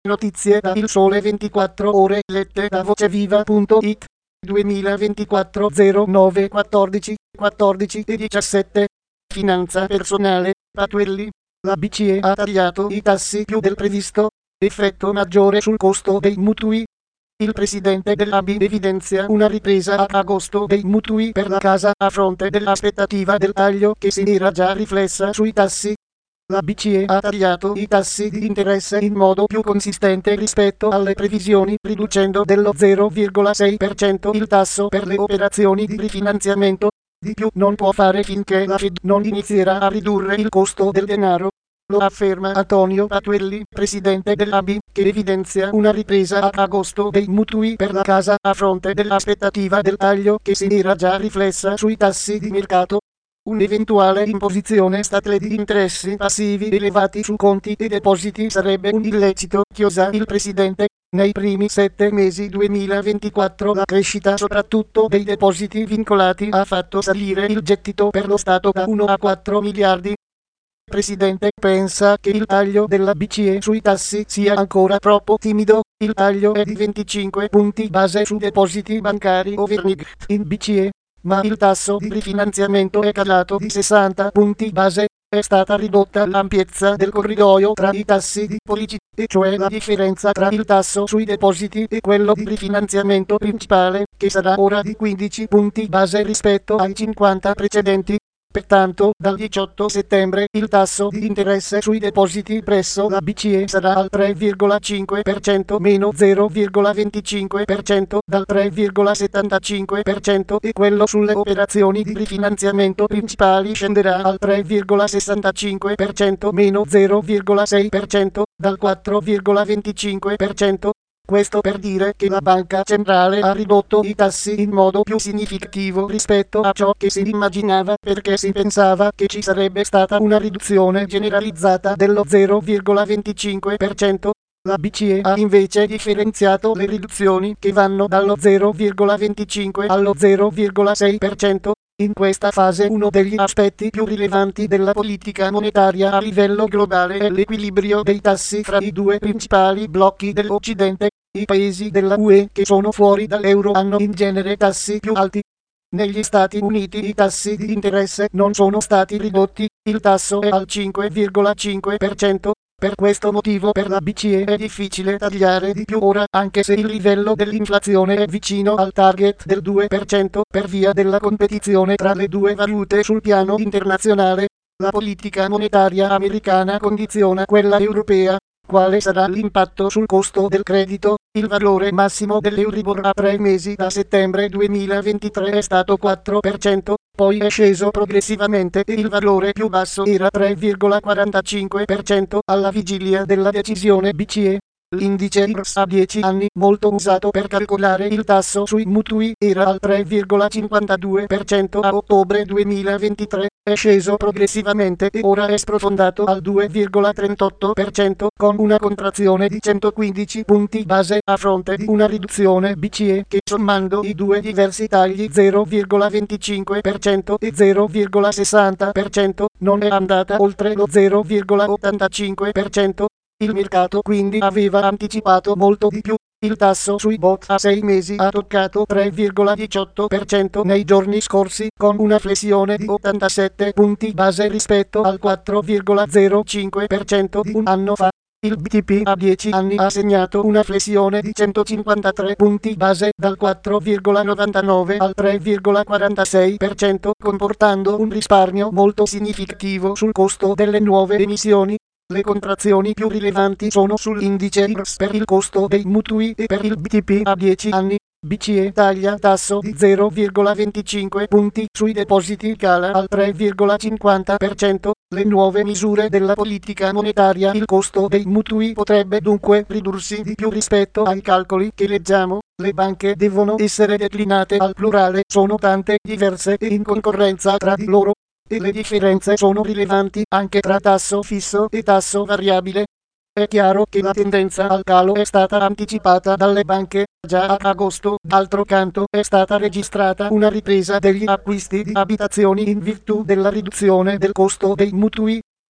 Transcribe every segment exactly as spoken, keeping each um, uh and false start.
Notizie da Il Sole ventiquattro Ore lette da voceviva punto it duemilaventiquattro zero nove quattordici quattordici e diciassette. Finanza personale, Patuelli. La B C E ha tagliato i tassi più del previsto. Effetto maggiore sul costo dei mutui. Il presidente dell'A B I evidenzia una ripresa ad agosto dei mutui per la casa a fronte dell'aspettativa del taglio che si era già riflessa sui tassi. La B C E ha tagliato i tassi di interesse in modo più consistente rispetto alle previsioni, riducendo dello zero virgola sei per cento il tasso per le operazioni di rifinanziamento. Di più non può fare finché la Fed non inizierà a ridurre il costo del denaro. Lo afferma Antonio Patuelli, presidente dell'A B I, che evidenzia una ripresa ad agosto dei mutui per la casa a fronte dell'aspettativa del taglio che si era già riflessa sui tassi di mercato. Un'eventuale imposizione statale di interessi passivi elevati su conti e depositi sarebbe un illecito, chiosa il presidente. Nei primi sette mesi duemilaventiquattro la crescita soprattutto dei depositi vincolati ha fatto salire il gettito per lo Stato da uno a quattro miliardi. Il presidente pensa che il taglio della B C E sui tassi sia ancora troppo timido. Il taglio è di venticinque punti base su depositi bancari overnight in B C E. Ma il tasso di rifinanziamento è calato di sessanta punti base. È stata ridotta l'ampiezza del corridoio tra i tassi di policy, e cioè la differenza tra il tasso sui depositi e quello di rifinanziamento principale, che sarà ora di quindici punti base rispetto ai cinquanta precedenti. Pertanto, dal diciotto settembre il tasso di interesse sui depositi presso la B C E sarà al tre virgola cinque per cento meno zero virgola venticinque per cento dal tre virgola settantacinque per cento e quello sulle operazioni di rifinanziamento principali scenderà al tre virgola sessantacinque per cento meno zero virgola sei per cento dal quattro virgola venticinque per cento. Questo per dire che la banca centrale ha ridotto i tassi in modo più significativo rispetto a ciò che si immaginava, perché si pensava che ci sarebbe stata una riduzione generalizzata dello zero virgola venticinque per cento. La B C E ha invece differenziato le riduzioni che vanno dallo zero virgola venticinque allo zero virgola sei per cento. In questa fase uno degli aspetti più rilevanti della politica monetaria a livello globale è l'equilibrio dei tassi fra i due principali blocchi dell'Occidente. I paesi della U E che sono fuori dall'euro hanno in genere tassi più alti. Negli Stati Uniti i tassi di interesse non sono stati ridotti, il tasso è al cinque virgola cinque per cento. Per questo motivo per la B C E è difficile tagliare di più ora, anche se il livello dell'inflazione è vicino al target del due per cento per via della competizione tra le due valute sul piano internazionale. La politica monetaria americana condiziona quella europea. Quale sarà l'impatto sul costo del credito? Il valore massimo dell'Euribor a tre mesi da settembre duemilaventitré è stato quattro per cento, poi è sceso progressivamente e il valore più basso era tre virgola quarantacinque per cento alla vigilia della decisione B C E. L'indice I R S a dieci anni, molto usato per calcolare il tasso sui mutui, era al tre virgola cinquantadue per cento a ottobre duemilaventitré, è sceso progressivamente e ora è sprofondato al due virgola trentotto per cento con una contrazione di centoquindici punti base a fronte di una riduzione B C E che, sommando i due diversi tagli zero virgola venticinque per cento e zero virgola sessanta per cento, non è andata oltre lo zero virgola ottantacinque per cento. Il mercato quindi aveva anticipato molto di più. Il tasso sui bot a sei mesi ha toccato tre virgola diciotto per cento nei giorni scorsi, con una flessione di ottantasette punti base rispetto al quattro virgola zero cinque per cento di un anno fa. Il B T P a dieci anni ha segnato una flessione di centocinquantatré punti base dal quattro virgola novantanove al tre virgola quarantasei per cento, comportando un risparmio molto significativo sul costo delle nuove emissioni. Le contrazioni più rilevanti sono sull'indice I R S per il costo dei mutui e per il B T P a dieci anni. B C E taglia tasso di zero virgola venticinque punti sui depositi, cala al tre virgola cinquanta per cento. Le nuove misure della politica monetaria, il costo dei mutui potrebbe dunque ridursi di più rispetto ai calcoli che leggiamo. Le banche devono essere declinate al plurale, sono tante, diverse e in concorrenza tra di loro. E le differenze sono rilevanti anche tra tasso fisso e tasso variabile. È chiaro che la tendenza al calo è stata anticipata dalle banche già ad agosto. D'altro canto è stata registrata una ripresa degli acquisti di abitazioni in virtù della riduzione del costo dei mutui.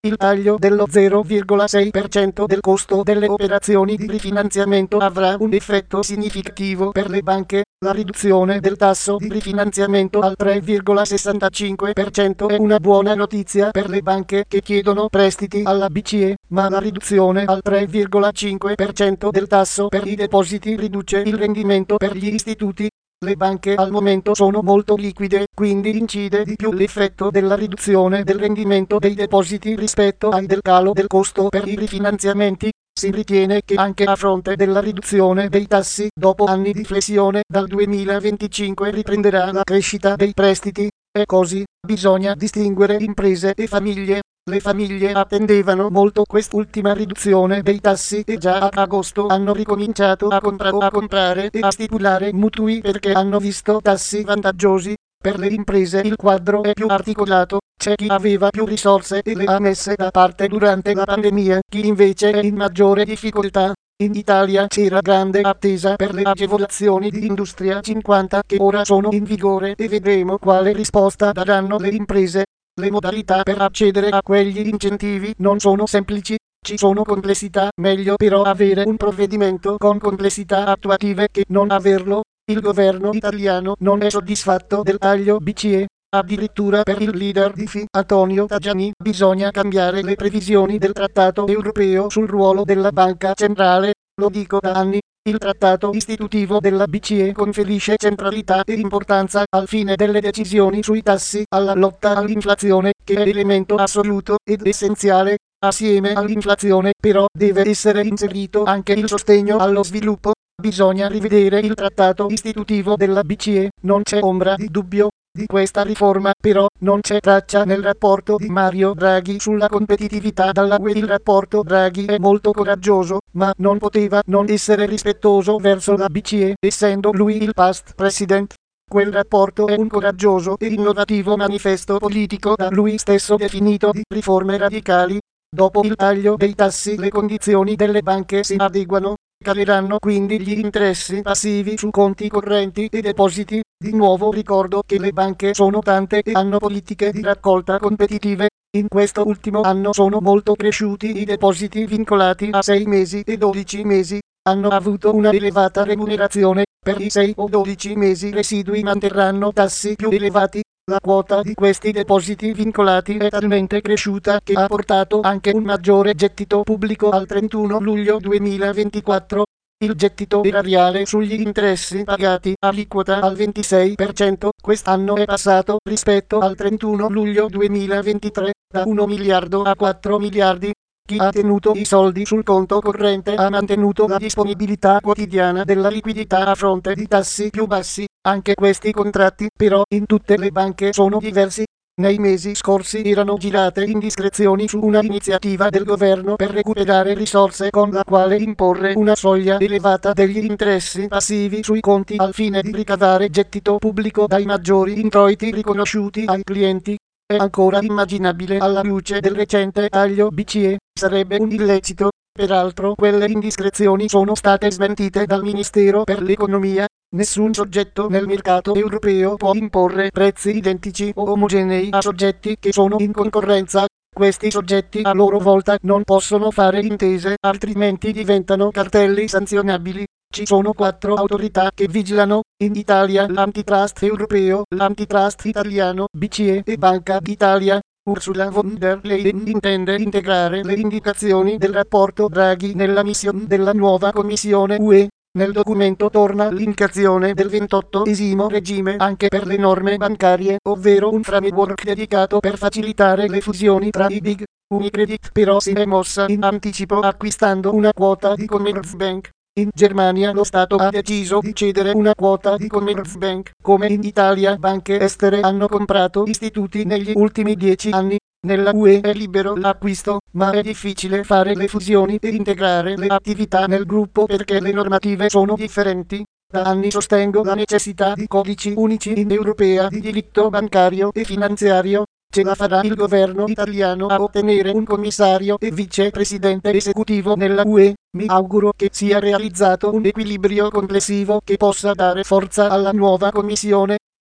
Il taglio dello zero virgola sei per cento del costo delle operazioni di rifinanziamento avrà un effetto significativo per le banche. La riduzione del tasso di rifinanziamento al tre virgola sessantacinque per cento è una buona notizia per le banche che chiedono prestiti alla B C E, ma la riduzione al tre virgola cinque per cento del tasso per i depositi riduce il rendimento per gli istituti. Le banche al momento sono molto liquide, quindi incide di più l'effetto della riduzione del rendimento dei depositi rispetto al del calo del costo per i rifinanziamenti. Si ritiene che anche a fronte della riduzione dei tassi, dopo anni di flessione, dal duemilaventicinque riprenderà la crescita dei prestiti. E così, bisogna distinguere imprese e famiglie. Le famiglie attendevano molto quest'ultima riduzione dei tassi e già ad agosto hanno ricominciato a, compra- a comprare e a stipulare mutui perché hanno visto tassi vantaggiosi. Per le imprese il quadro è più articolato, c'è chi aveva più risorse e le ha messe da parte durante la pandemia, chi invece è in maggiore difficoltà. In Italia c'era grande attesa per le agevolazioni di Industria cinquanta che ora sono in vigore e vedremo quale risposta daranno le imprese. Le modalità per accedere a quegli incentivi non sono semplici, ci sono complessità, meglio però avere un provvedimento con complessità attuative che non averlo. Il governo italiano non è soddisfatto del taglio B C E, addirittura per il leader di F I, Antonio Tajani, bisogna cambiare le previsioni del trattato europeo sul ruolo della banca centrale, lo dico da anni. Il trattato istitutivo della B C E conferisce centralità e importanza al fine delle decisioni sui tassi alla lotta all'inflazione, che è elemento assoluto ed essenziale. Assieme all'inflazione, però, deve essere inserito anche il sostegno allo sviluppo. Bisogna rivedere il trattato istitutivo della B C E, non c'è ombra di dubbio. Di questa riforma, però, non c'è traccia nel rapporto di Mario Draghi sulla competitività dalla U E. Il rapporto Draghi è molto coraggioso, ma non poteva non essere rispettoso verso la B C E, essendo lui il past president. Quel rapporto è un coraggioso e innovativo manifesto politico da lui stesso definito di riforme radicali. Dopo il taglio dei tassi le condizioni delle banche si adeguano. Caleranno quindi gli interessi passivi su conti correnti e depositi. Di nuovo ricordo che le banche sono tante e hanno politiche di raccolta competitive. In questo ultimo anno sono molto cresciuti i depositi vincolati a sei mesi e dodici mesi. Hanno avuto una elevata remunerazione. Per i sei o dodici mesi residui manterranno tassi più elevati. La quota di questi depositi vincolati è talmente cresciuta che ha portato anche un maggiore gettito pubblico al trentuno luglio duemilaventiquattro. Il gettito erariale sugli interessi pagati aliquota al ventisei per cento quest'anno è passato rispetto al trentuno luglio duemilaventitré da un miliardo a quattro miliardi. Chi ha tenuto i soldi sul conto corrente ha mantenuto la disponibilità quotidiana della liquidità a fronte di tassi più bassi. Anche questi contratti, però, in tutte le banche sono diversi. Nei mesi scorsi erano girate indiscrezioni su una iniziativa del governo per recuperare risorse con la quale imporre una soglia elevata degli interessi passivi sui conti al fine di ricavare gettito pubblico dai maggiori introiti riconosciuti ai clienti. È ancora immaginabile alla luce del recente taglio B C E, sarebbe un illecito. Peraltro quelle indiscrezioni sono state smentite dal Ministero per l'Economia. Nessun soggetto nel mercato europeo può imporre prezzi identici o omogenei a soggetti che sono in concorrenza. Questi soggetti a loro volta non possono fare intese, altrimenti diventano cartelli sanzionabili. Ci sono quattro autorità che vigilano, in Italia l'antitrust europeo, l'antitrust italiano, B C E e Banca d'Italia. Ursula von der Leyen intende integrare le indicazioni del rapporto Draghi nella missione della nuova Commissione U E. Nel documento torna l'indicazione del ventottesimo regime anche per le norme bancarie, ovvero un framework dedicato per facilitare le fusioni tra i big. Unicredit però si è mossa in anticipo acquistando una quota di Commerzbank. In Germania lo Stato ha deciso di cedere una quota di Commerzbank. Come in Italia banche estere hanno comprato istituti negli ultimi dieci anni. Nella U E è libero l'acquisto, ma è difficile fare le fusioni e integrare le attività nel gruppo perché le normative sono differenti. Da anni sostengo la necessità di codici unici in europea di diritto bancario e finanziario. Ce la farà il governo italiano a ottenere un commissario e vicepresidente esecutivo nella U E. Mi auguro che sia realizzato un equilibrio complessivo che possa dare forza alla nuova commissione.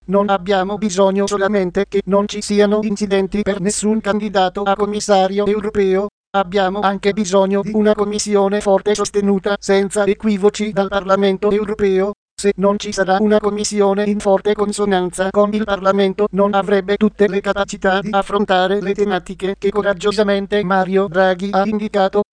Non abbiamo bisogno solamente che non ci siano incidenti per nessun candidato a commissario europeo. Abbiamo anche bisogno di una commissione forte e sostenuta senza equivoci dal Parlamento europeo. Se non ci sarà una commissione in forte consonanza con il Parlamento, non avrebbe tutte le capacità di affrontare le tematiche che coraggiosamente Mario Draghi ha indicato.